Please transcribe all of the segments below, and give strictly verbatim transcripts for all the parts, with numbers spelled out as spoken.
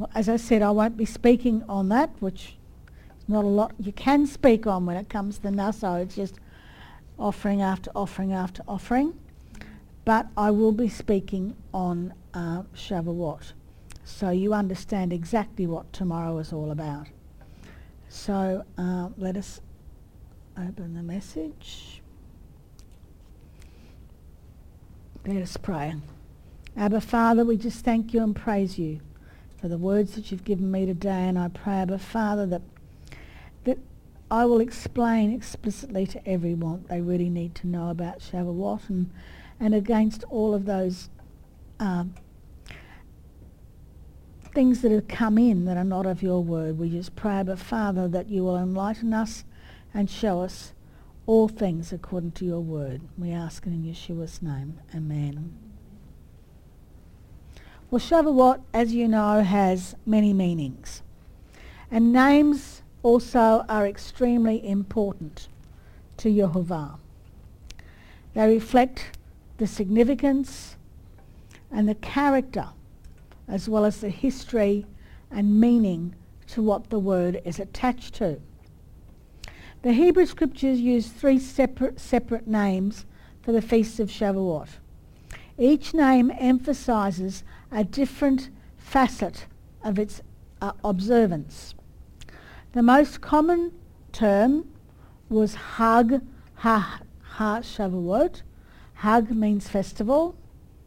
Well, as I said, I won't be speaking on that, which is not a lot you can speak on when it comes to Naso. It's just offering after offering after offering. But I will be speaking on uh, Shavuot, so you understand exactly what tomorrow is all about. So uh, let us open the message. Let us pray. Abba Father, we just thank you and praise you for the words that you've given me today, and I pray, Abba Father, that that I will explain explicitly to everyone what they really need to know about Shavuot, and, and against all of those um, things that have come in that are not of your word. We just pray, Abba Father, that you will enlighten us and show us all things according to your word. We ask it in Yeshua's name. Amen. Well, Shavuot, as you know, has many meanings. And names also are extremely important to Yehovah. They reflect the significance and the character, as well as the history and meaning to what the word is attached to. The Hebrew scriptures use three separate, separate names for the Feast of Shavuot. Each name emphasizes a different facet of its uh, observance. The most common term was Hag Ha Ha Shavuot. Hag means festival,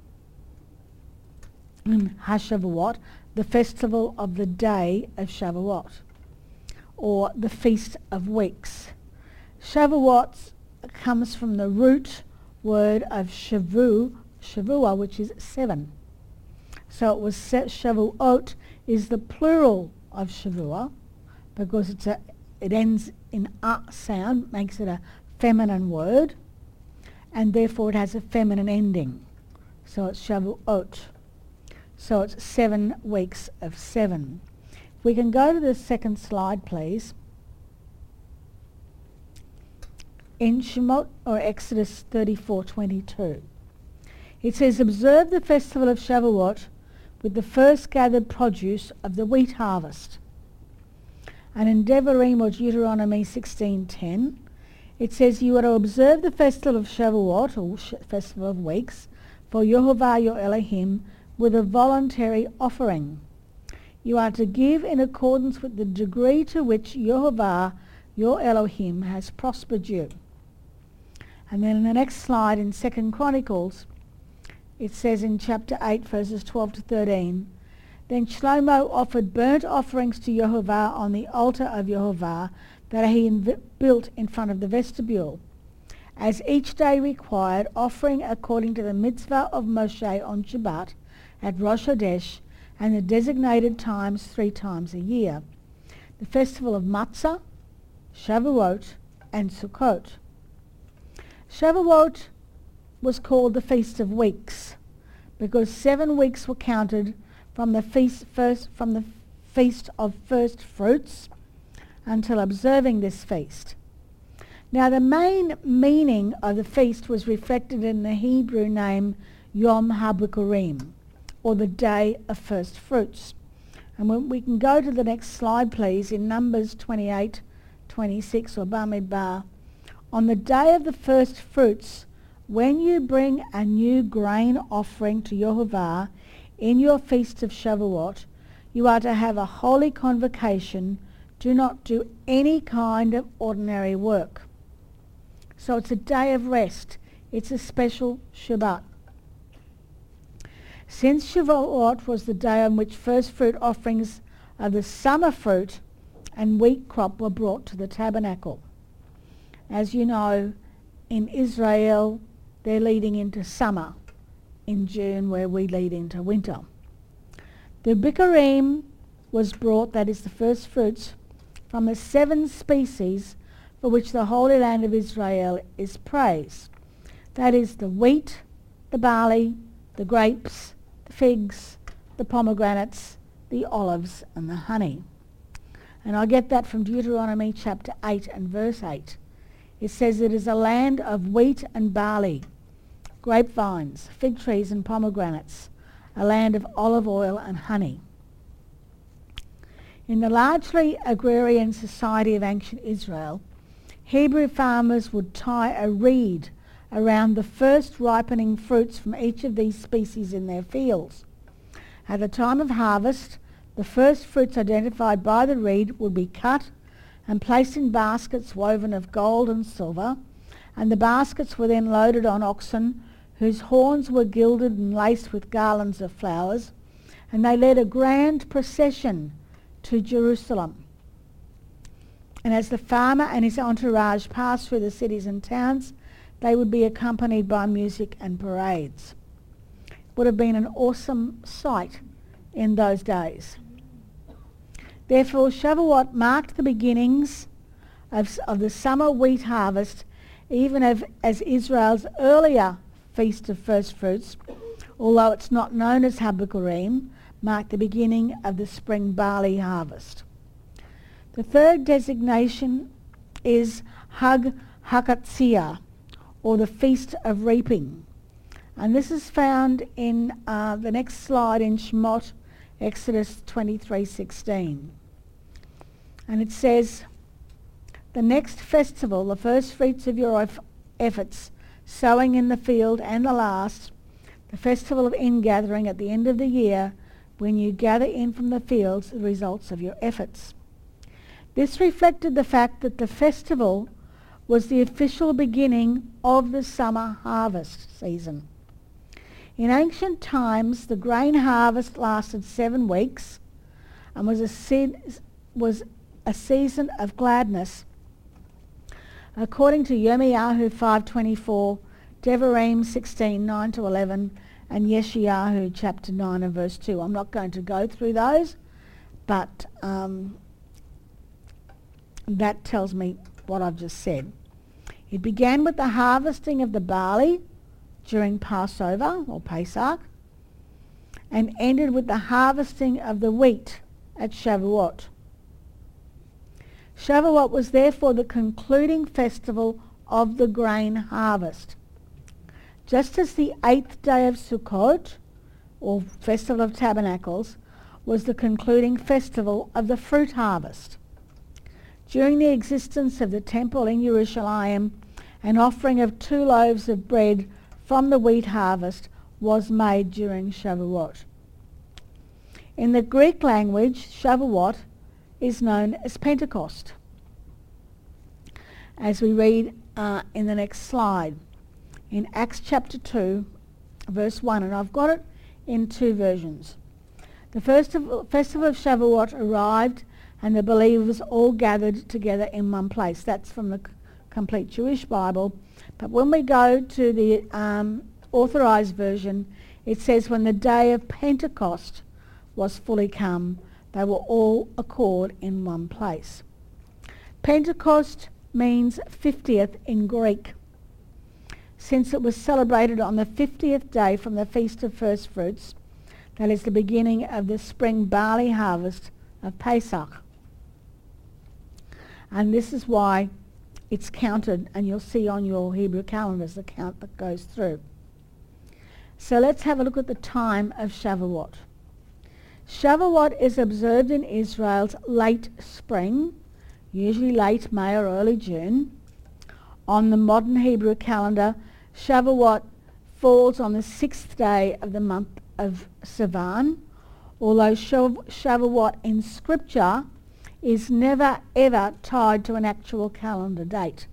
and HaShavuot, the festival of the day of Shavuot, or the Feast of Weeks. Shavuot comes from the root word of Shavu, Shavua, which is seven. So it was Shavuot is the plural of Shavua, because it's a, it ends in a sound, makes it a feminine word, and therefore it has a feminine ending. So it's Shavuot. So it's seven weeks of seven. If we can go to the second slide, please. In Shemot, or Exodus thirty-four twenty-two, it says, "Observe the festival of Shavuot with the first gathered produce of the wheat harvest." And in Devarim, or Deuteronomy sixteen ten, it says, "You are to observe the festival of Shavuot, or sh- festival of weeks, for Yehovah your Elohim, with a voluntary offering. You are to give in accordance with the degree to which Yehovah your Elohim has prospered you." And then in the next slide, in Second Chronicles, it says in chapter eight, verses twelve to thirteen, "Then Shlomo offered burnt offerings to Yehovah on the altar of Yehovah that he inv- built in front of the vestibule, as each day required, offering according to the mitzvah of Moshe on Shabbat at Rosh Chodesh, and the designated times three times a year, the festival of Matzah, Shavuot, and Sukkot." Shavuot was called the Feast of Weeks because seven weeks were counted from the feast first from the feast of first fruits until observing this feast. Now, the main meaning of the feast was reflected in the Hebrew name Yom HaBikurim, or the day of first fruits. And when we can go to the next slide, please, in Numbers twenty-eight twenty-six, or Bamidbar. "On the day of the first fruits, when you bring a new grain offering to Yehovah in your feast of Shavuot, you are to have a holy convocation. Do not do any kind of ordinary work." So it's a day of rest. It's a special Shabbat. Since Shavuot was the day on which first fruit offerings of the summer fruit and wheat crop were brought to the tabernacle. As you know, in Israel, they're leading into summer in June, where we lead into winter. The Bikurim was brought, that is the first fruits, from the seven species for which the Holy Land of Israel is praised. That is the wheat, the barley, the grapes, the figs, the pomegranates, the olives, and the honey. And I get that from Deuteronomy chapter eight and verse eight. It says it is a land of wheat and barley, grapevines, fig trees and pomegranates, a land of olive oil and honey. In the largely agrarian society of ancient Israel, Hebrew farmers would tie a reed around the first ripening fruits from each of these species in their fields. At the time of harvest, the first fruits identified by the reed would be cut and placed in baskets woven of gold and silver, and the baskets were then loaded on oxen whose horns were gilded and laced with garlands of flowers, and they led a grand procession to Jerusalem. And as the farmer and his entourage passed through the cities and towns, they would be accompanied by music and parades. It would have been an awesome sight in those days. Therefore, Shavuot marked the beginnings of, of the summer wheat harvest, even of, as Israel's earlier Feast of First Fruits, although it's not known as Habakurim, marked the beginning of the spring barley harvest. The third designation is Hag Hakatzia, or the Feast of Reaping. And this is found in uh, the next slide in Shemot, Exodus twenty-three sixteen. And it says, "The next festival, the first fruits of your efforts, sowing in the field, and the last, the festival of ingathering at the end of the year, when you gather in from the fields the results of your efforts." This reflected the fact that the festival was the official beginning of the summer harvest season. In ancient times, the grain harvest lasted seven weeks and was a, se- was a season of gladness. According to Yirmiyahu five twenty-four, Devarim sixteen nine to eleven, and Yeshayahu chapter nine and verse two. I'm not going to go through those, but um, that tells me what I've just said. It began with the harvesting of the barley during Passover or Pesach, and ended with the harvesting of the wheat at Shavuot. Shavuot was therefore the concluding festival of the grain harvest. Just as the eighth day of Sukkot, or Festival of Tabernacles, was the concluding festival of the fruit harvest. During the existence of the temple in Jerusalem, an offering of two loaves of bread from the wheat harvest was made during Shavuot. In the Greek language, Shavuot is known as Pentecost, as we read uh, in the next slide. In Acts chapter two, verse one, and I've got it in two versions. The first of, festival of Shavuot arrived, and the believers all gathered together in one place. That's from the c- complete Jewish Bible. But when we go to the um, authorized version, it says, when the day of Pentecost was fully come, they were all accord in one place. Pentecost means fiftieth in Greek, since it was celebrated on the fiftieth day from the Feast of First Fruits, that is the beginning of the spring barley harvest of Pesach. And this is why it's counted, and you'll see on your Hebrew calendars the count that goes through. So let's have a look at the time of Shavuot. Shavuot is observed in Israel's late spring, usually late May or early June. On the modern Hebrew calendar, Shavuot falls on the sixth day of the month of Sivan, although Shavuot in Scripture is never ever tied to an actual calendar date,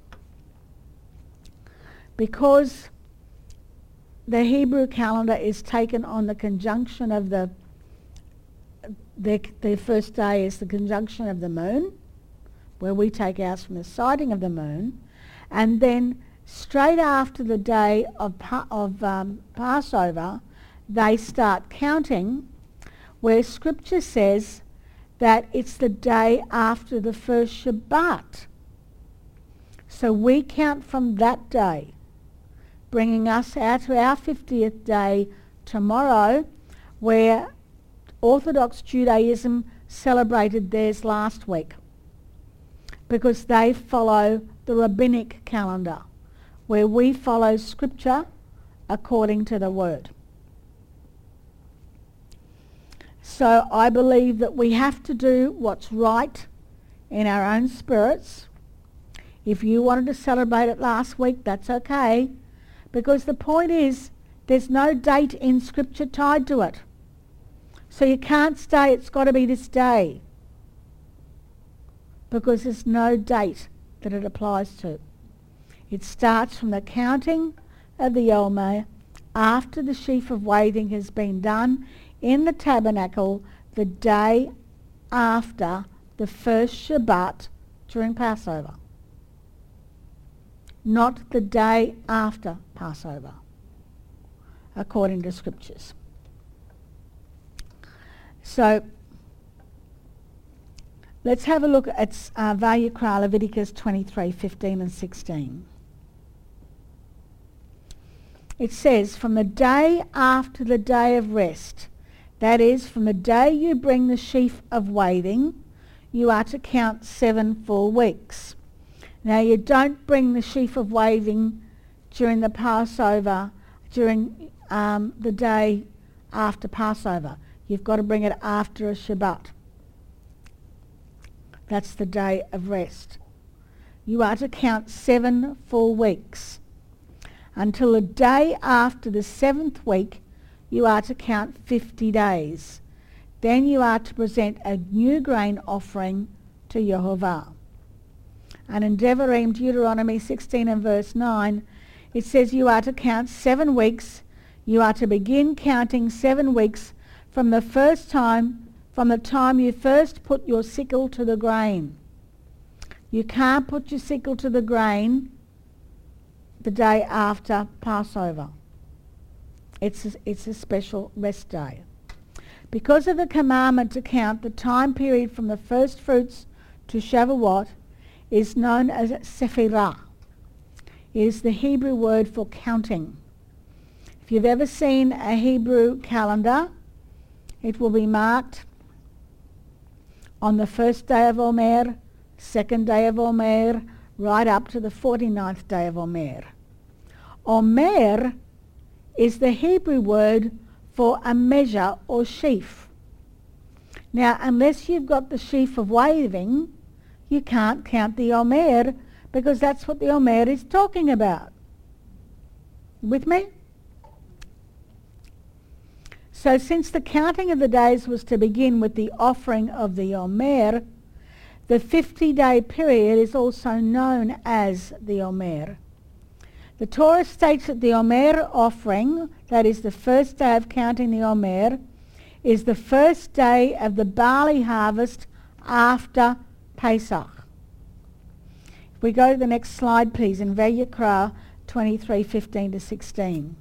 because the Hebrew calendar is taken on the conjunction of the the, the first day is the conjunction of the moon, where we take ours from the sighting of the moon, and then straight after the day of, pa- of um, Passover, they start counting, where Scripture says that it's the day after the first Shabbat. So we count from that day, bringing us out to our fiftieth day tomorrow, where Orthodox Judaism celebrated theirs last week, because they follow the rabbinic calendar, where we follow Scripture according to the Word. So I believe that we have to do what's right in our own spirits. If you wanted to celebrate it last week, that's okay. Because the point is, there's no date in Scripture tied to it. So you can't say it's got to be this day. Because there's no date that it applies to. It starts from the counting of the Omer after the sheaf of waving has been done in the tabernacle the day after the first Shabbat during Passover. Not the day after Passover, according to Scriptures. So, let's have a look at uh, Vayikra, Leviticus twenty-three, fifteen and sixteen. It says, from the day after the day of rest, that is, from the day you bring the sheaf of waving, you are to count seven full weeks. Now you don't bring the sheaf of waving during the Passover, during um, the day after Passover. You've got to bring it after a Shabbat. That's the day of rest. You are to count seven full weeks. Until the day after the seventh week, you are to count fifty days. Then you are to present a new grain offering to Yehovah. And in Devarim, Deuteronomy sixteen and verse nine, it says you are to count seven weeks. You are to begin counting seven weeks from the first time, from the time you first put your sickle to the grain. You can't put your sickle to the grain the day after Passover. It's a, it's a special rest day. Because of the commandment to count, the time period from the first fruits to Shavuot is known as Sephirah. It is the Hebrew word for counting. If you've ever seen a Hebrew calendar, it will be marked on the first day of Omer, second day of Omer, right up to the forty-ninth day of Omer. Omer is the Hebrew word for a measure or sheaf. Now, unless you've got the sheaf of waving, you can't count the Omer, because that's what the Omer is talking about. With me? So since the counting of the days was to begin with the offering of the Omer, the fifty-day period is also known as the Omer. The Torah states that the Omer offering, that is the first day of counting the Omer, is the first day of the barley harvest after Pesach. If we go to the next slide, please, in Vayikra twenty-three, fifteen to sixteen.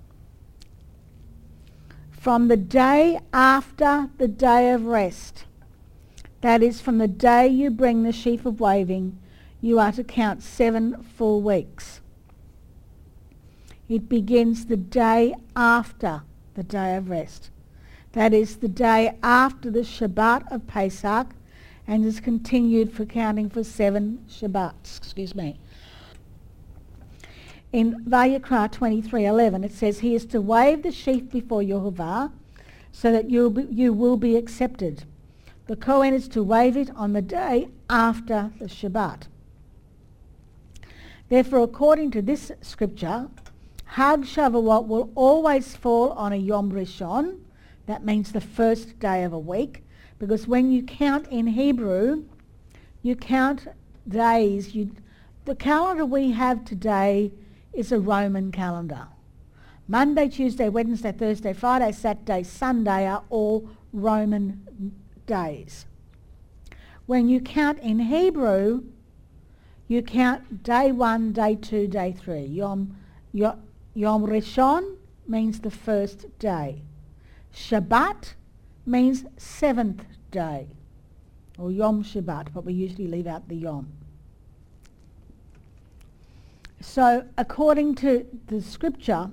From the day after the day of rest, that is, from the day you bring the sheaf of waving, you are to count seven full weeks. It begins the day after the day of rest. That is, the day after the Shabbat of Pesach, and is continued for counting for seven Shabbats. Excuse me. In Vayikra twenty-three eleven, it says, he is to wave the sheaf before Yehovah, so that you'll be, you will be accepted. The Kohen is to wave it on the day after the Shabbat. Therefore, according to this scripture, Hag Shavuot will always fall on a Yom Rishon. That means the first day of a week, because when you count in Hebrew, you count days. You, the calendar we have today is a Roman calendar. Monday, Tuesday, Wednesday, Thursday, Friday, Saturday, Sunday are all Roman days. When you count in Hebrew, you count day one, day two, day three. Yom, Yom, Yom Rishon means the first day. Shabbat means seventh day, or Yom Shabbat, but we usually leave out the Yom. So according to the scripture,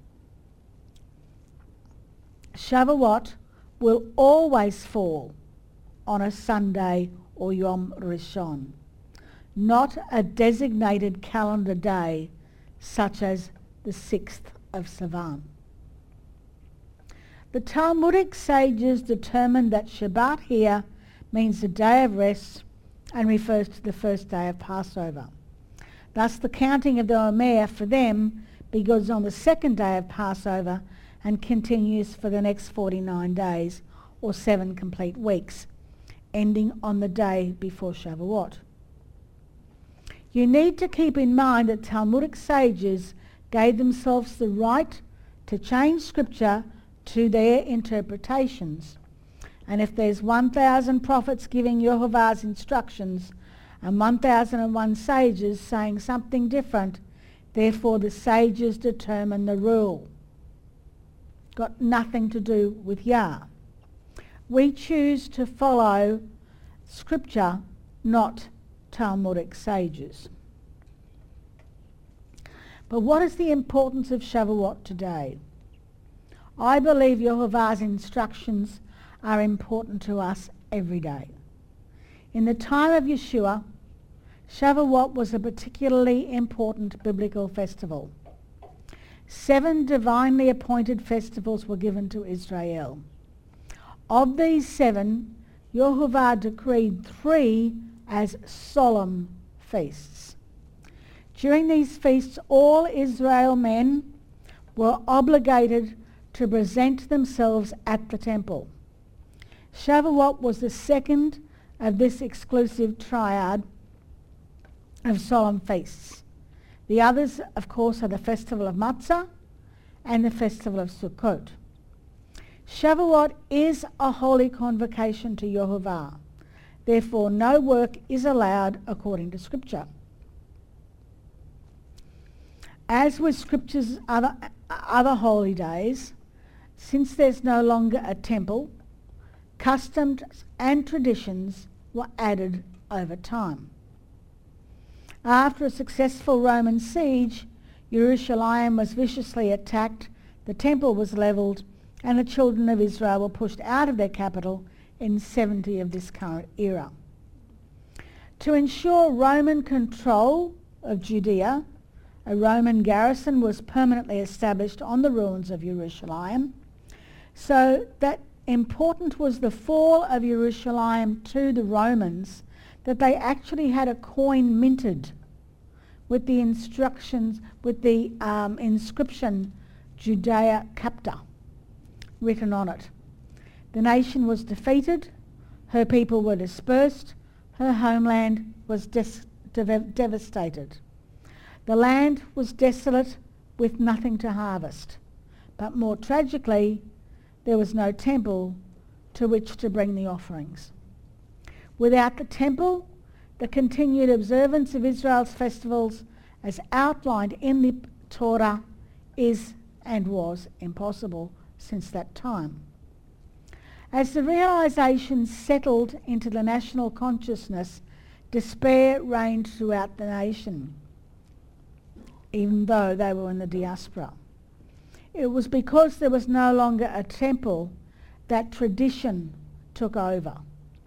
Shavuot will always fall on a Sunday or Yom Rishon, not a designated calendar day such as the sixth of Sivan. The Talmudic sages determined that Shabbat here means the day of rest and refers to the first day of Passover. Thus the counting of the Omer for them begins on the second day of Passover and continues for the next forty-nine days, or seven complete weeks, ending on the day before Shavuot. You need to keep in mind that Talmudic sages gave themselves the right to change scripture to their interpretations. And if there's one thousand prophets giving Yehovah's instructions and one thousand one sages saying something different, therefore the sages determine the rule. Got nothing to do with Yah. We choose to follow scripture, not Talmudic sages. But what is the importance of Shavuot today? I believe Yehovah's instructions are important to us every day. In the time of Yeshua, Shavuot was a particularly important biblical festival. Seven divinely appointed festivals were given to Israel. Of these seven, Yehovah decreed three as solemn feasts. During these feasts, all Israel men were obligated to present themselves at the temple. Shavuot was the second of this exclusive triad of solemn feasts. The others, of course, are the Festival of Matzah and the Festival of Sukkot. Shavuot is a holy convocation to Yehovah. Therefore, no work is allowed according to Scripture. As with Scripture's other, other holy days, since there's no longer a temple, customs and traditions were added over time. After a successful Roman siege, Jerusalem was viciously attacked, the temple was levelled, and the children of Israel were pushed out of their capital in seventy of this current era. To ensure Roman control of Judea, a Roman garrison was permanently established on the ruins of Jerusalem, so that important was the fall of Jerusalem to the Romans that they actually had a coin minted with the instructions, with the um, inscription Judea Capta written on it. The nation was defeated, her people were dispersed, her homeland was des- dev- devastated. The land was desolate with nothing to harvest, but more tragically, there was no temple to which to bring the offerings. Without the temple, the continued observance of Israel's festivals as outlined in the Torah is and was impossible since that time. As the realisation settled into the national consciousness, despair reigned throughout the nation, even though they were in the diaspora. It was because there was no longer a temple that tradition took over.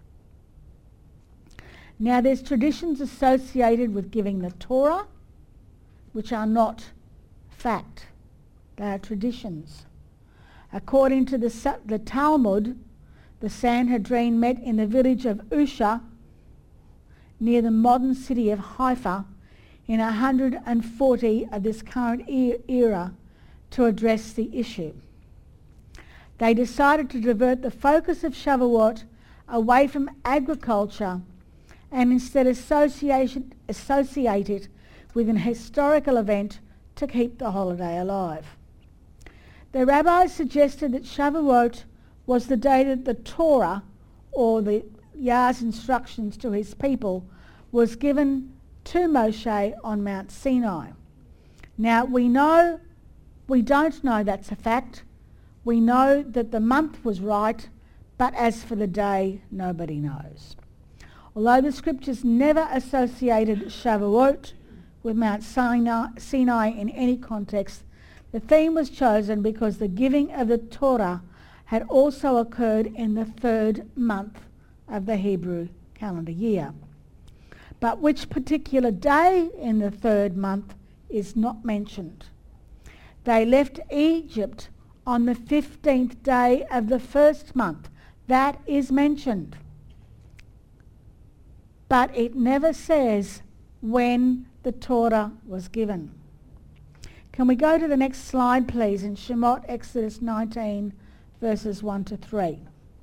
Now there's traditions associated with giving the Torah, which are not fact. They are traditions. According to the, the Talmud, the Sanhedrin met in the village of Usha, near the modern city of Haifa, in one hundred forty of this current e- era to address the issue. They decided to divert the focus of Shavuot away from agriculture and instead associate, associate it with an historical event to keep the holiday alive. The rabbis suggested that Shavuot was the day that the Torah, or the Yah's instructions to his people, was given to Moshe on Mount Sinai. Now we know, we don't know that's a fact. We know that the month was right, but as for the day, nobody knows. Although the scriptures never associated Shavuot with Mount Sinai, Sinai in any context, the theme was chosen because the giving of the Torah had also occurred in the third month of the Hebrew calendar year. But which particular day in the third month is not mentioned. They left Egypt on the fifteenth day of the first month. That is mentioned. But it never says when the Torah was given. Can we go to the next slide, please, in Shemot, Exodus nineteen, verses one to three.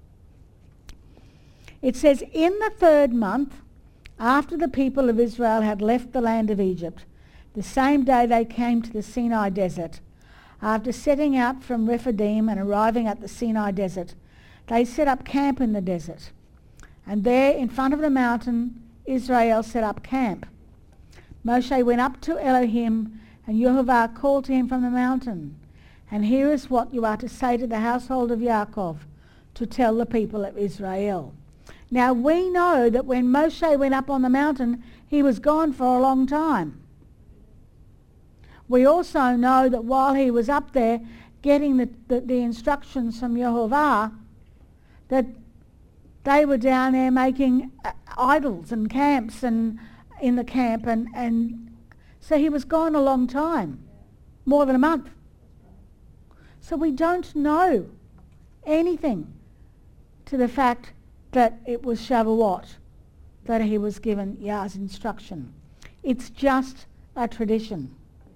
It says, in the third month, after the people of Israel had left the land of Egypt, the same day they came to the Sinai desert. After setting out from Rephidim and arriving at the Sinai desert, they set up camp in the desert. And there, in front of the mountain, Israel set up camp. Moshe went up to Elohim, and Yehovah called to him from the mountain. And here is what you are to say to the household of Yaakov, to tell the people of Israel. Now we know that when Moshe went up on the mountain, he was gone for a long time. We also know that while he was up there getting the, the, the instructions from Yehovah, that they were down there making uh, idols and camps and in the camp, and, and so he was gone a long time, more than a month. So we don't know anything to the fact that it was Shavuot that he was given Yah's instruction. It's just a tradition.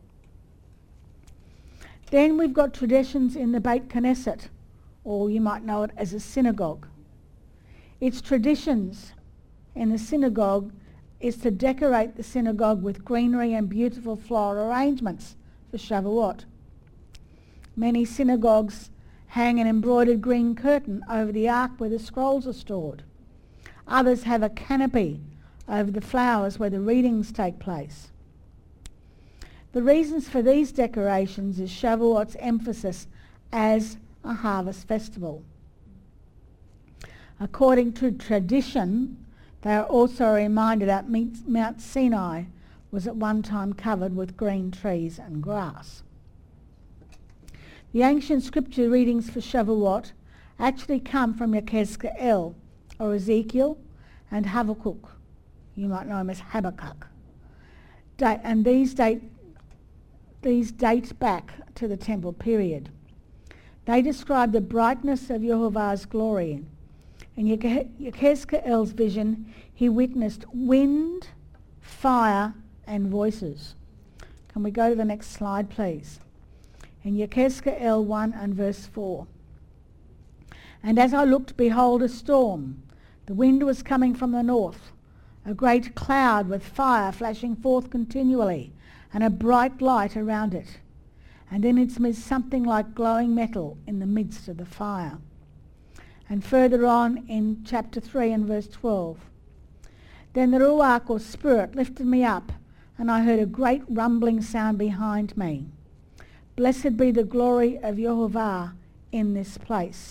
Then we've got traditions in the Beit Knesset, or you might know it as a synagogue. Its traditions in the synagogue is to decorate the synagogue with greenery and beautiful floral arrangements for Shavuot. Many synagogues hang an embroidered green curtain over the ark where the scrolls are stored. Others have a canopy over the flowers where the readings take place. The reasons for these decorations is Shavuot's emphasis as a harvest festival. According to tradition, they are also a reminder that Mount Sinai was at one time covered with green trees and grass. The ancient scripture readings for Shavuot actually come from Yechezkel, or Ezekiel, and Habakkuk. You might know him as Habakkuk. Da- and these date, these date back to the temple period. They describe the brightness of Yehovah's glory. In Yechezkel's vision, he witnessed wind, fire, and voices. Can we go to the next slide, please? In Yechezkel one and verse four. And as I looked, behold, a storm. The wind was coming from the north, a great cloud with fire flashing forth continually, and a bright light around it. And in its midst something like glowing metal in the midst of the fire. And further on in chapter three and verse twelve. Then the Ruach, or Spirit, lifted me up, and I heard a great rumbling sound behind me. Blessed be the glory of Yehovah in this place.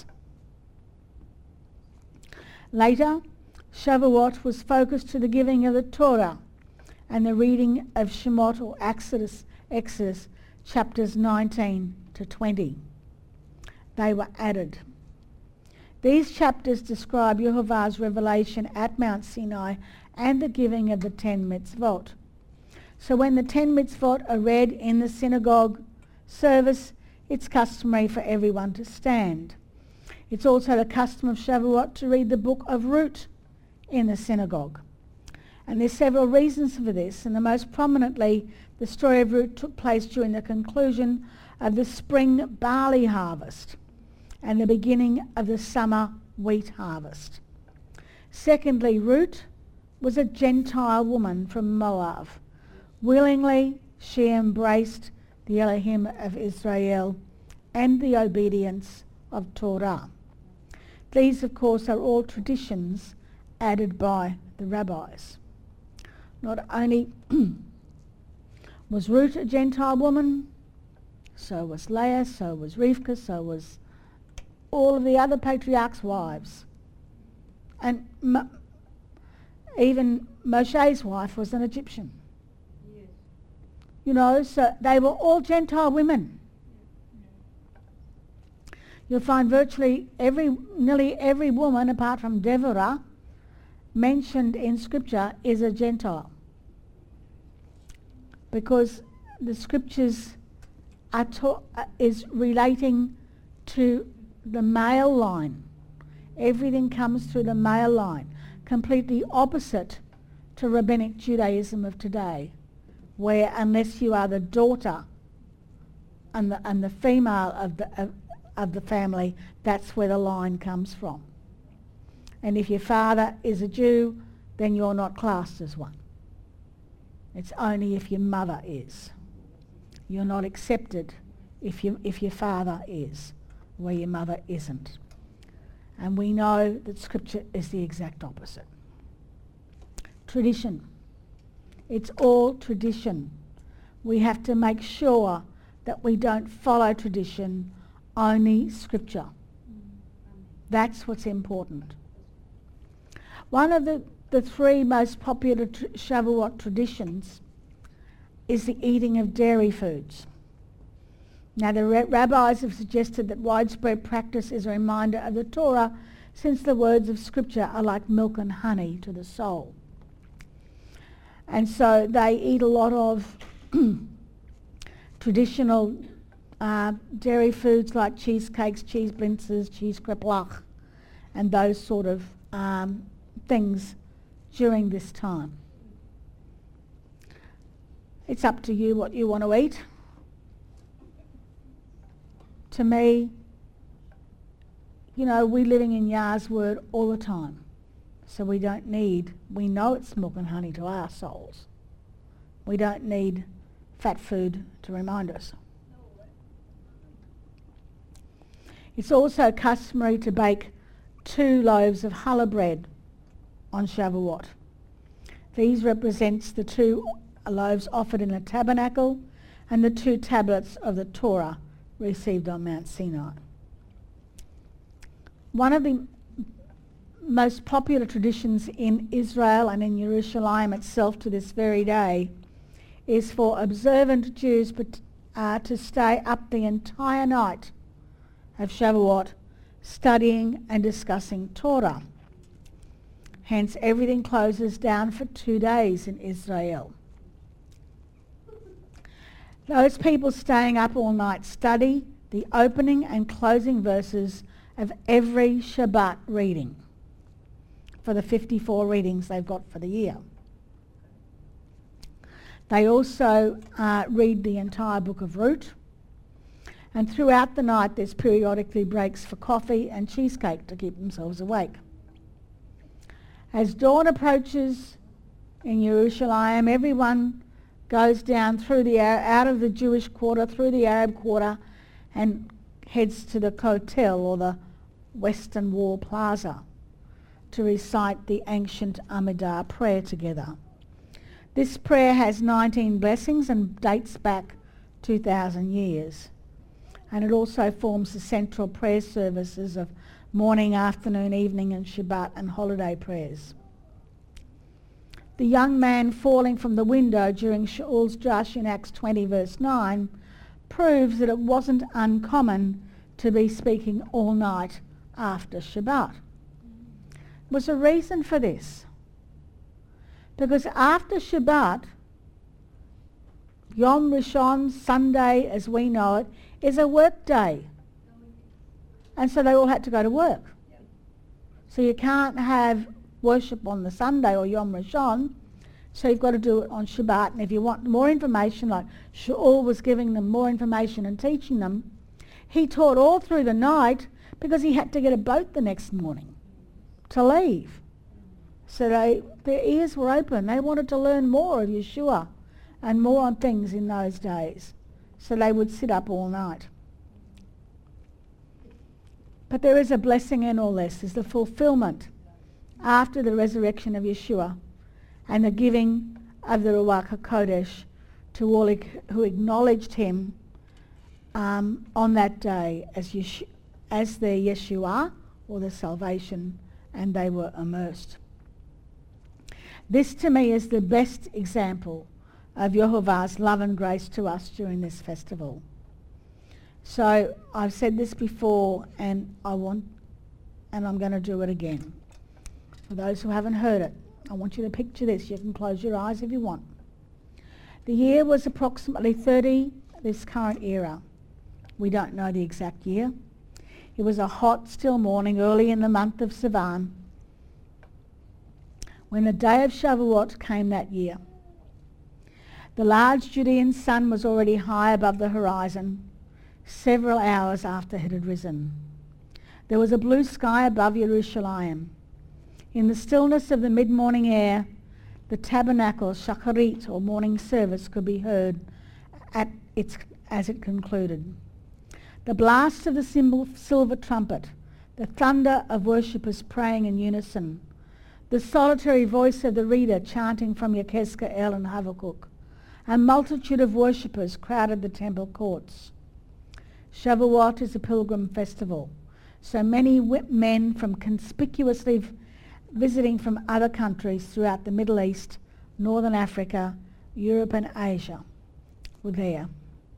Later, Shavuot was focused to the giving of the Torah and the reading of Shemot, or Exodus, Exodus chapters nineteen to twenty. They were added. These chapters describe Yehovah's revelation at Mount Sinai and the giving of the ten mitzvot. So when the ten mitzvot are read in the synagogue service, it's customary for everyone to stand. It's also the custom of Shavuot to read the book of Ruth in the synagogue. And there's several reasons for this, and the most prominently, the story of Ruth took place during the conclusion of the spring barley harvest and the beginning of the summer wheat harvest. Secondly, Ruth was a Gentile woman from Moab. Willingly, she embraced the Elohim of Israel and the obedience of Torah. These, of course, are all traditions added by the rabbis. Not only was Ruth a Gentile woman, so was Leah, so was Rivka, so was all of the other patriarchs' wives. And Mo- even Moshe's wife was an Egyptian. Yes. You know, so they were all Gentile women. You'll find virtually every, nearly every woman, apart from Deborah, mentioned in Scripture is a Gentile. Because the Scriptures are ta- is relating to the male line. Everything comes through the male line, completely opposite to Rabbinic Judaism of today, where unless you are the daughter and the, and the female of the, of, of the family, that's where the line comes from. And if your father is a Jew, then you're not classed as one. It's only if your mother is. You're not accepted if, you, if your father is, where your mother isn't. And we know that Scripture is the exact opposite. Tradition. It's all tradition. We have to make sure that we don't follow tradition, only Scripture. That's what's important. One of the, the three most popular tr- Shavuot traditions is the eating of dairy foods. Now, the ra- rabbis have suggested that widespread practice is a reminder of the Torah, since the words of Scripture are like milk and honey to the soul. And so they eat a lot of traditional uh, dairy foods like cheesecakes, cheese blintzes, cheese kreplach, and those sort of um, things during this time. It's up to you what you want to eat. To me, you know, we're living in Yah's word all the time. So we don't need, we know it's milk and honey to our souls. We don't need fat food to remind us. It's also customary to bake two loaves of challah bread on Shavuot. These represents the two loaves offered in the tabernacle and the two tablets of the Torah received on Mount Sinai. One of the most popular traditions in Israel and in Jerusalem itself to this very day is for observant Jews uh, to stay up the entire night of Shavuot studying and discussing Torah. Hence, everything closes down for two days in Israel. Those people staying up all night study the opening and closing verses of every Shabbat reading for the fifty-four readings they've got for the year. They also uh, read the entire book of Ruth, and throughout the night there's periodically breaks for coffee and cheesecake to keep themselves awake. As dawn approaches in Jerusalem, everyone goes down through the out of the Jewish quarter, through the Arab quarter, and heads to the Kotel, or the Western Wall Plaza, to recite the ancient Amidah prayer together. This prayer has nineteen blessings and dates back two thousand years. And it also forms the central prayer services of morning, afternoon, evening, and Shabbat and holiday prayers. The young man falling from the window during Shaul's Josh in Acts twenty verse nine proves that it wasn't uncommon to be speaking all night after Shabbat. Was a reason for this. Because after Shabbat, Yom Rishon, Sunday as we know it, is a work day. And so they all had to go to work. So you can't have worship on the Sunday or Yom Rishon, so you've got to do it on Shabbat. And if you want more information, like Shaul was giving them more information and teaching them, he taught all through the night because he had to get a boat the next morning to leave. So they, their ears were open. They wanted to learn more of Yeshua and more on things in those days. So they would sit up all night. But there is a blessing in all this. There's the fulfillment after the resurrection of Yeshua and the giving of the Ruach HaKodesh to all who acknowledged him um, on that day as, Yeshu- as their Yeshua, or their salvation, and they were immersed. This to me is the best example of Yehovah's love and grace to us during this festival. So I've said this before, and I want, and I'm going to do it again. For those who haven't heard it, I want you to picture this. You can close your eyes if you want. The year was approximately thirty, this current era. We don't know the exact year. It was a hot, still morning early in the month of Sivan when the day of Shavuot came that year. The large Judean sun was already high above the horizon, several hours after it had risen. There was a blue sky above Jerusalem. In the stillness of the mid-morning air, the tabernacle shacharit, or morning service, could be heard at its, as it concluded. The blast of the symbol, silver trumpet, the thunder of worshippers praying in unison, the solitary voice of the reader chanting from Yechezkel and Habakkuk, a multitude of worshippers crowded the temple courts. Shavuot is a pilgrim festival, so many men from conspicuously v- visiting from other countries throughout the Middle East, Northern Africa, Europe and Asia were there.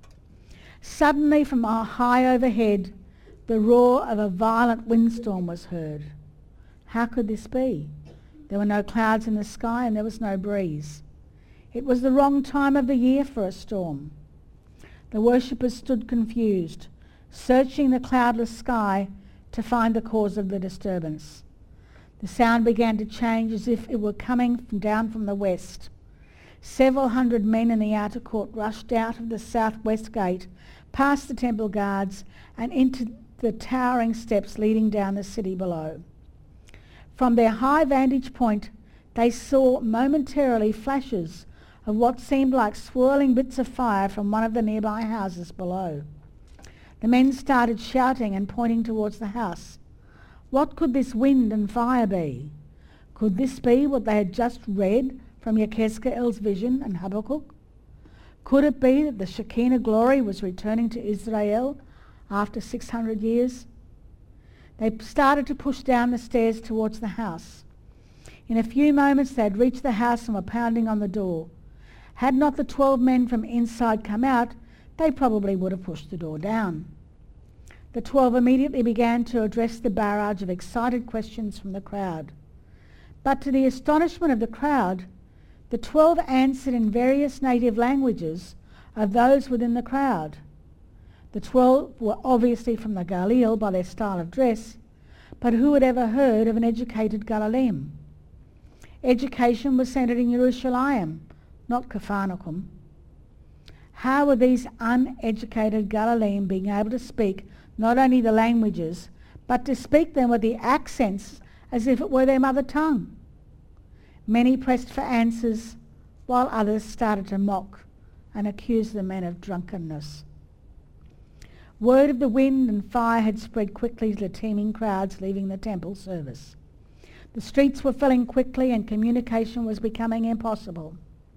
Suddenly from high overhead, the roar of a violent windstorm was heard. How could this be? There were no clouds in the sky and there was no breeze. It was the wrong time of the year for a storm. The worshippers stood confused, searching the cloudless sky to find the cause of the disturbance. The sound began to change as if it were coming from down from the west. Several hundred men in the outer court rushed out of the southwest gate, past the temple guards, and into the towering steps leading down the city below. From their high vantage point, they saw momentarily flashes of what seemed like swirling bits of fire from one of the nearby houses below. The men started shouting and pointing towards the house. What could this wind and fire be? Could this be what they had just read from Yechezkel's vision and Habakkuk? Could it be that the Shekinah glory was returning to Israel after six hundred years? They started to push down the stairs towards the house. In a few moments they had reached the house and were pounding on the door. Had not the twelve men from inside come out, they probably would have pushed the door down. The twelve immediately began to address the barrage of excited questions from the crowd. But to the astonishment of the crowd, the twelve answered in various native languages of those within the crowd. The twelve were obviously from the Galil by their style of dress, but who had ever heard of an educated Galilean? Education was centered in Jerusalem, not Capharnaum. How were these uneducated Galileans being able to speak not only the languages, but to speak them with the accents as if it were their mother tongue? Many pressed for answers, while others started to mock and accuse the men of drunkenness. Word of the wind and fire had spread quickly to the teeming crowds leaving the temple service. The streets were filling quickly and communication was becoming impossible.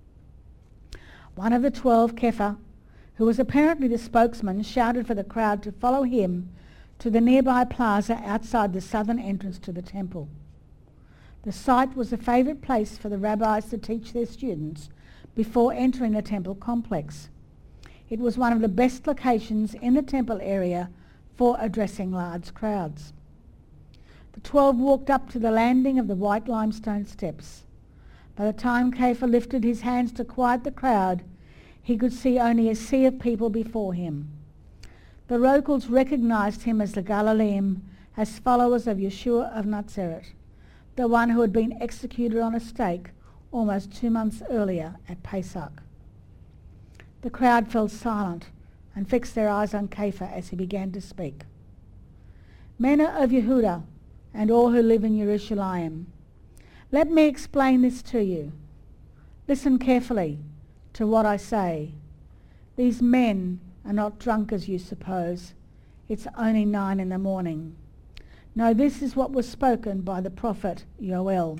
One of the twelve, Kepha, who was apparently the spokesman, shouted for the crowd to follow him to the nearby plaza outside the southern entrance to the temple. The site was a favourite place for the rabbis to teach their students before entering the temple complex. It was one of the best locations in the temple area for addressing large crowds. The twelve walked up to the landing of the white limestone steps. By the time Kepha lifted his hands to quiet the crowd, he could see only a sea of people before him. The locals recognized him as the Galilean, as followers of Yeshua of Nazareth, the one who had been executed on a stake almost two months earlier at Pesach. The crowd fell silent and fixed their eyes on Kepha as he began to speak. Men of Yehuda and all who live in Jerusalem, let me explain this to you. Listen carefully to what I say. These men are not drunk as you suppose. It's only nine in the morning. No, this is what was spoken by the prophet Yoel.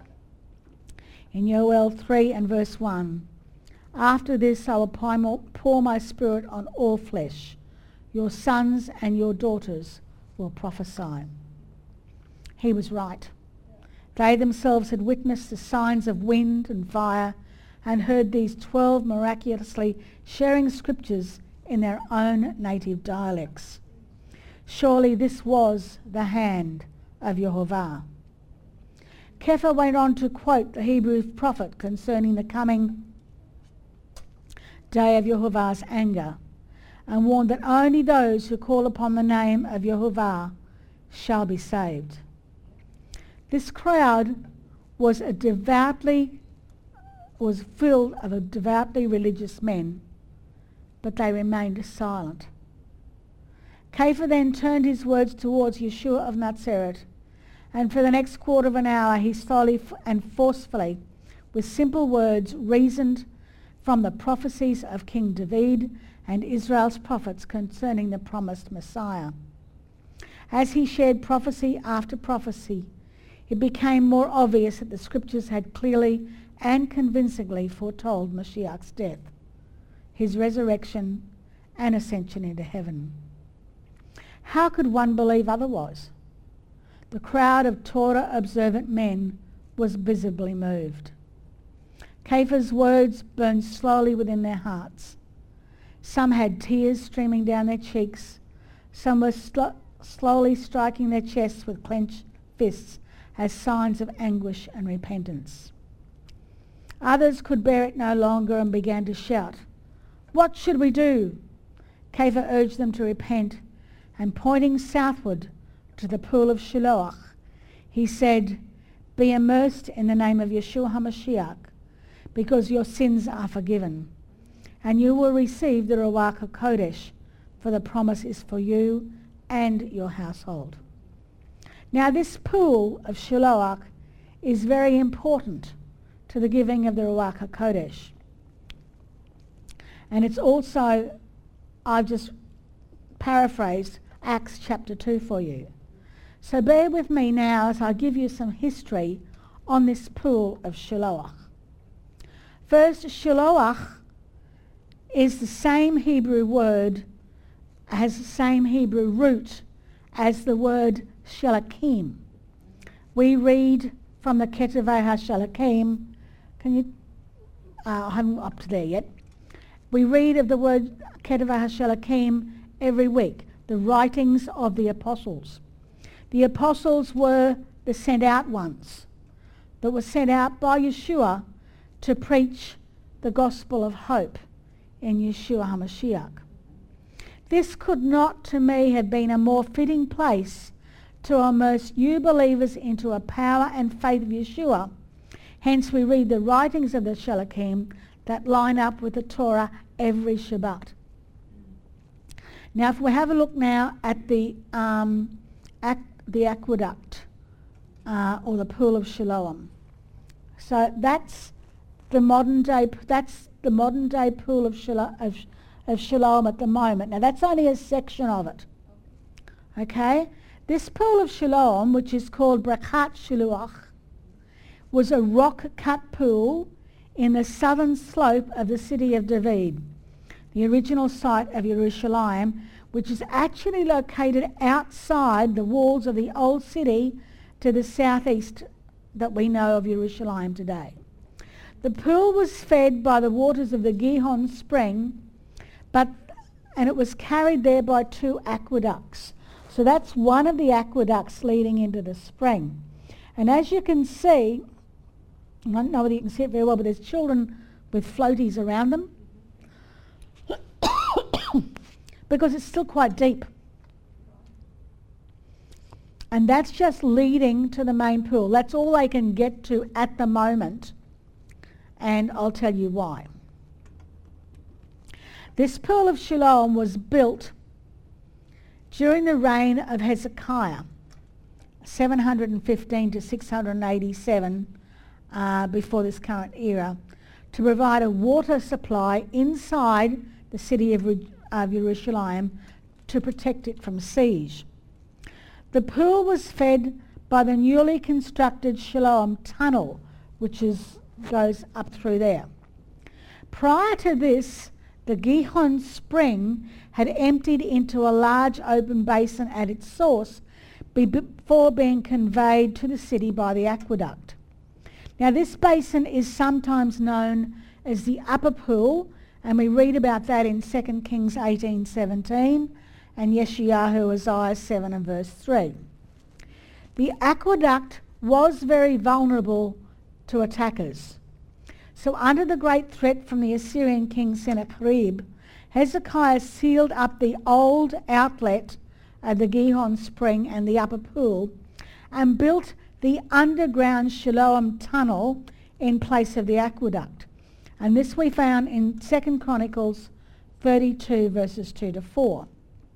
In Yoel three and verse one, after this I will pour my spirit on all flesh. Your sons and your daughters will prophesy. He was right. They themselves had witnessed the signs of wind and fire and heard these twelve miraculously sharing scriptures in their own native dialects. Surely this was the hand of Yehovah. Kepha went on to quote the Hebrew prophet concerning the coming day of Yehovah's anger. and warned that only those who call upon the name of Yehovah shall be saved. This crowd was a devoutly was filled of a devoutly religious men, but they remained silent. Kepha then turned his words towards Yeshua of Nazareth, and for the next quarter of an hour he slowly and forcefully, with simple words, reasoned from the prophecies of King David and Israel's prophets concerning the promised Messiah. As he shared prophecy after prophecy, it became more obvious that the scriptures had clearly and convincingly foretold Mashiach's death, his resurrection and ascension into heaven. How could one believe otherwise? The crowd of Torah-observant men was visibly moved. Kepha's words burned slowly within their hearts. Some had tears streaming down their cheeks. Some were sl- slowly striking their chests with clenched fists as signs of anguish and repentance. Others could bear it no longer and began to shout, "What should we do?" Kepha urged them to repent, and pointing southward to the pool of Shiloah, he said, "Be immersed in the name of Yeshua HaMashiach, because your sins are forgiven, and you will receive the Ruach HaKodesh, for the promise is for you and your household." Now this pool of Shiloah is very important to the giving of the Ruach HaKodesh. And it's also, I've just paraphrased Acts chapter two for you. So bear with me now as I give you some history on this pool of Shiloah. First, Shiloah is the same Hebrew word, has the same Hebrew root as the word Shelakim. We read from the Ketuvei HaShelakim. Can you, uh, I haven't up to there yet. We read of the word Ketuvei HaShelakim every week, the writings of the apostles. The apostles were the sent out ones that were sent out by Yeshua to preach the gospel of hope in Yeshua HaMashiach. This could not, to me, have been a more fitting place to immerse new believers into a power and faith of Yeshua. Hence we read the writings of the Shelakim that line up with the Torah every Shabbat. Now if we have a look now at the um, ac- the aqueduct uh, or the pool of Siloam. So that's the modern day that's the modern day pool of Shilo- of, of Siloam at the moment. Now that's only a section of it. Okay? This pool of Siloam, which is called Brachat Shiluach, was a rock-cut pool in the southern slope of the city of David, the original site of Jerusalem, which is actually located outside the walls of the old city to the southeast that we know of Jerusalem today. The pool was fed by the waters of the Gihon spring, but and it was carried there by two aqueducts. So that's one of the aqueducts leading into the spring. And as you can see, I don't know whether you can see it very well, but there's children with floaties around them because it's still quite deep. And that's just leading to the main pool. That's all they can get to at the moment, and I'll tell you why. This pool of Siloam was built during the reign of Hezekiah, seven hundred fifteen to six hundred eighty-seven uh, before this current era, to provide a water supply inside the city of, of Jerusalem to protect it from siege. The pool was fed by the newly constructed Siloam tunnel, which is, goes up through there. Prior to this, the Gihon spring had emptied into a large open basin at its source before being conveyed to the city by the aqueduct. Now this basin is sometimes known as the upper pool, and we read about that in Second Kings eighteen seventeen and Yeshayahu Isaiah seven and verse three. The aqueduct was very vulnerable to attackers. So under the great threat from the Assyrian king Sennacherib Hezekiah sealed up the old outlet of the Gihon spring and the upper pool and built the underground Siloam tunnel in place of the aqueduct. And this we found in Second Chronicles thirty-two verses two to four.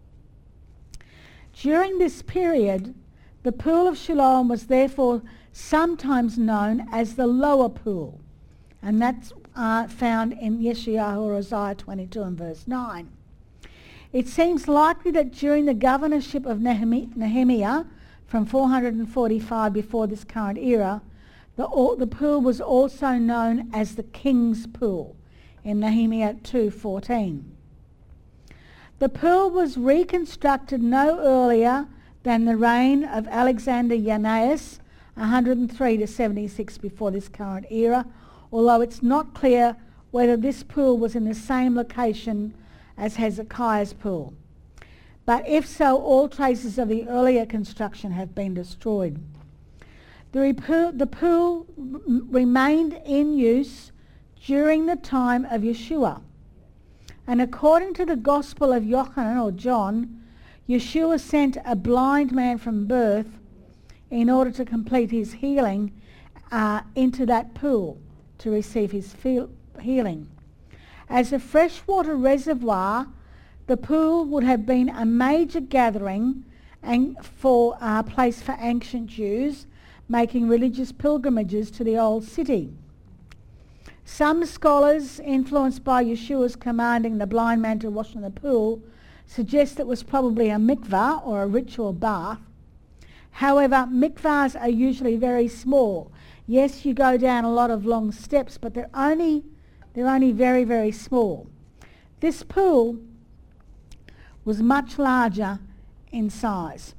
During this period, the pool of Siloam was therefore sometimes known as the lower pool, and that's uh, found in Yeshayahu or Isaiah twenty-two and verse nine. It seems likely that during the governorship of Nehemi- Nehemiah from four hundred forty-five before this current era, the, all, the pool was also known as the King's Pool in Nehemiah two fourteen. The pool was reconstructed no earlier than the reign of Alexander Jannaeus, one hundred three to seventy-six before this current era, although it's not clear whether this pool was in the same location as Hezekiah's pool. But if so, all traces of the earlier construction have been destroyed. The, repo- the pool r- remained in use during the time of Yeshua. And according to the Gospel of Yochanan or John, Yeshua sent a blind man from birth in order to complete his healing uh, into that pool to receive his feel- healing. As a freshwater reservoir, the pool would have been a major gathering and for a uh, place for ancient Jews making religious pilgrimages to the old city. Some scholars, influenced by Yeshua's commanding the blind man to wash in the pool, suggest it was probably a mikvah or a ritual bath. However, mikvahs are usually very small. Yes, you go down a lot of long steps, but they're only, they're only very, very small. This pool was much larger in size.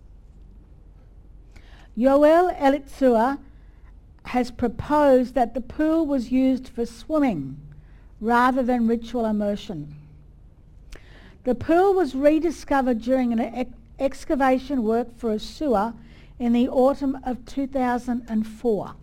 Yoel Elitzur has proposed that the pool was used for swimming rather than ritual immersion. The pool was rediscovered during an ex- excavation work for a sewer in the autumn of two thousand four.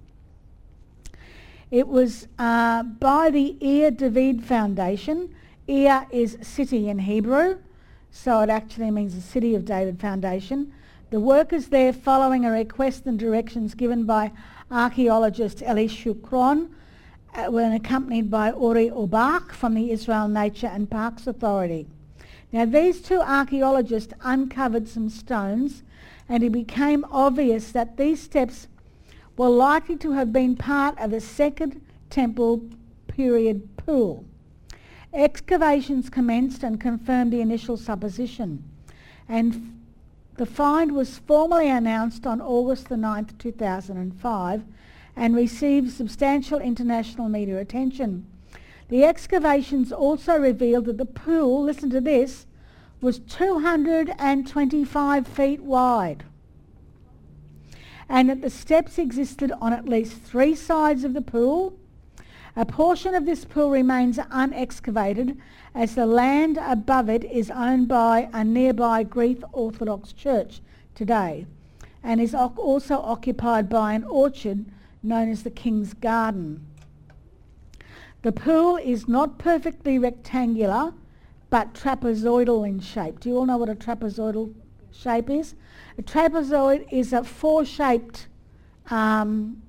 It was uh, by the Ir David Foundation. Ir is city in Hebrew, so it actually means the City of David Foundation. The workers there, following a request and directions given by archaeologist Eli Shukron, uh, were accompanied by Uri Obach from the Israel Nature and Parks Authority. Now, these two archaeologists uncovered some stones, and it became obvious that these steps were likely to have been part of the Second Temple period pool. Excavations commenced and confirmed the initial supposition, and the find was formally announced on August the ninth, two thousand five, and received substantial international media attention. The excavations also revealed that the pool, listen to this, was two hundred twenty-five feet wide, and that the steps existed on at least three sides of the pool. A portion of this pool remains unexcavated as the land above it is owned by a nearby Greek Orthodox church today, and is o- also occupied by an orchard known as the King's Garden. The pool is not perfectly rectangular, but trapezoidal in shape. Do you all know what a trapezoidal shape is? A trapezoid is a four-shaped, um,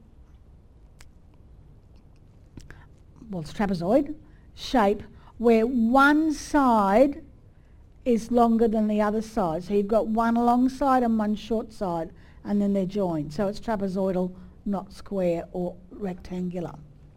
well, it's trapezoid shape where one side is longer than the other side. So you've got one long side and one short side, and then they're joined. So it's trapezoidal, not square or rectangular.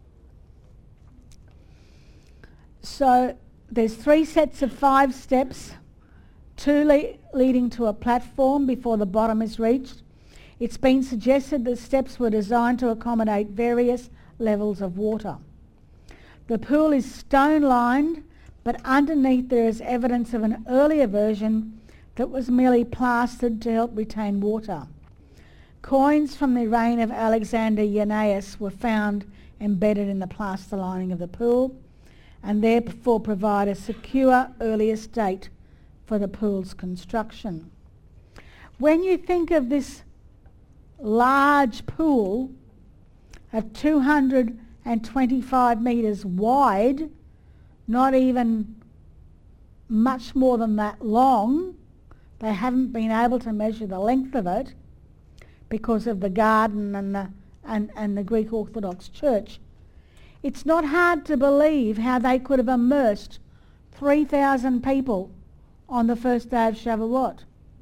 So there's three sets of five steps, two le- leading to a platform before the bottom is reached. It's been suggested that steps were designed to accommodate various levels of water. The pool is stone-lined, but underneath there is evidence of an earlier version that was merely plastered to help retain water. Coins from the reign of Alexander Jannaeus were found embedded in the plaster lining of the pool, and therefore provide a secure earliest date for the pool's construction. When you think of this large pool of two hundred twenty-five metres wide, not even much more than that long. They haven't been able to measure the length of it because of the garden and the, and, and the Greek Orthodox Church. It's not hard to believe how they could have immersed three thousand people on the first day of Shavuot.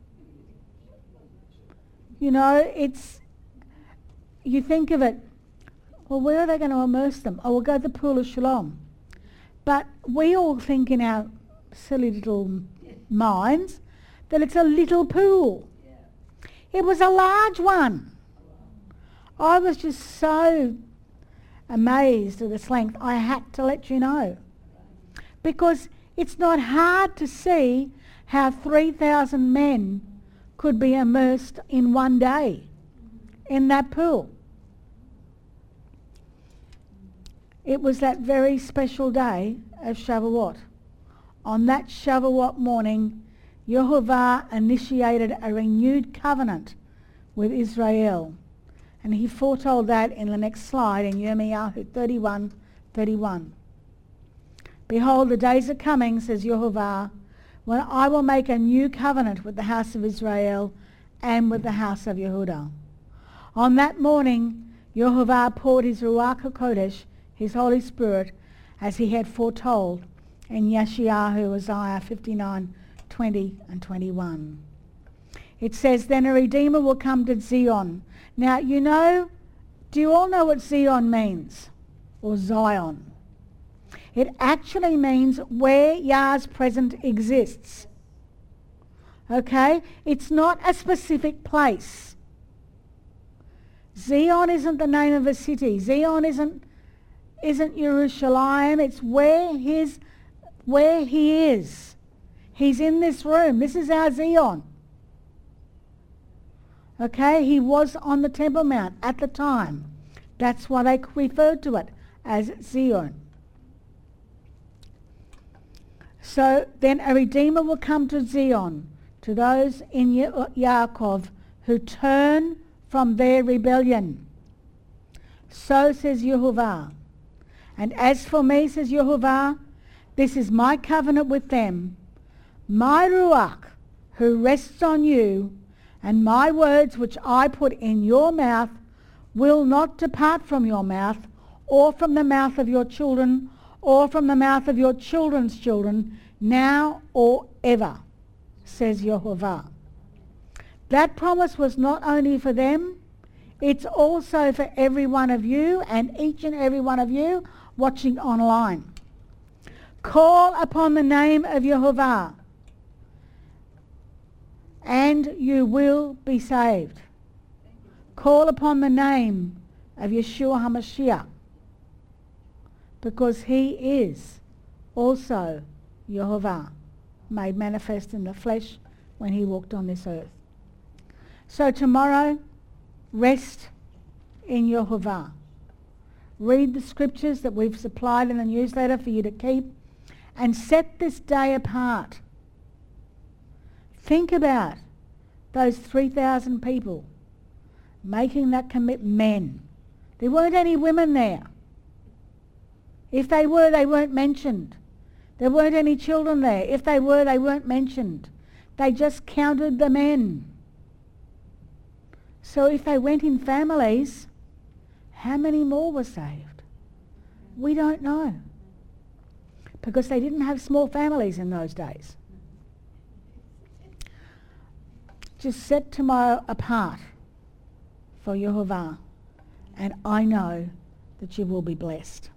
You know, it's, you think of it, well, where are they going to immerse them? Oh, we'll go to the Pool of Shalom. But we all think in our silly little minds that it's a little pool. It was a large one. I was just so amazed at its length. I had to let you know. Because it's not hard to see how three thousand men could be immersed in one day in that pool. It was that very special day of Shavuot. On that Shavuot morning, Yehovah initiated a renewed covenant with Israel. And he foretold that in the next slide in Yirmiyahu thirty-one thirty-one. Behold, the days are coming, says Yehovah, when I will make a new covenant with the house of Israel and with the house of Yehudah. On that morning, Yehovah poured his Ruach HaKodesh, his Holy Spirit, as he had foretold in Yeshayahu, Isaiah fifty-nine twenty and twenty-one. It says, then a Redeemer will come to Zion. Now, you know, do you all know what Zion means? Or Zion? It actually means where Yah's presence exists. Okay? It's not a specific place. Zion isn't the name of a city. Zion isn't isn't Jerusalem. It's where his where he is. He's in this room. This is our Zion. Okay? He was on the Temple Mount at the time. That's why they referred to it as Zion. So then a Redeemer will come to Zion, to those in Ya- Yaakov who turn from their rebellion. So says Yehovah. And as for me, says Yehovah, this is my covenant with them, my Ruach, who rests on you, and my words which I put in your mouth will not depart from your mouth, or from the mouth of your children, or from the mouth of your children's children, now or ever, says Yehovah. That promise was not only for them, it's also for every one of you and each and every one of you watching online. Call upon the name of Yehovah, and you will be saved. Call upon the name of Yeshua HaMashiach, because he is also Yehovah, made manifest in the flesh when he walked on this earth. So tomorrow, rest in Yehovah. Read the scriptures that we've supplied in the newsletter for you to keep, and set this day apart. Think about those three thousand people making that commitment. Men. There weren't any women there. If they were, they weren't mentioned. There weren't any children there. If they were, they weren't mentioned. They just counted the men. So if they went in families, how many more were saved? We don't know. Because they didn't have small families in those days. Just set tomorrow apart for Yehovah, and I know that you will be blessed.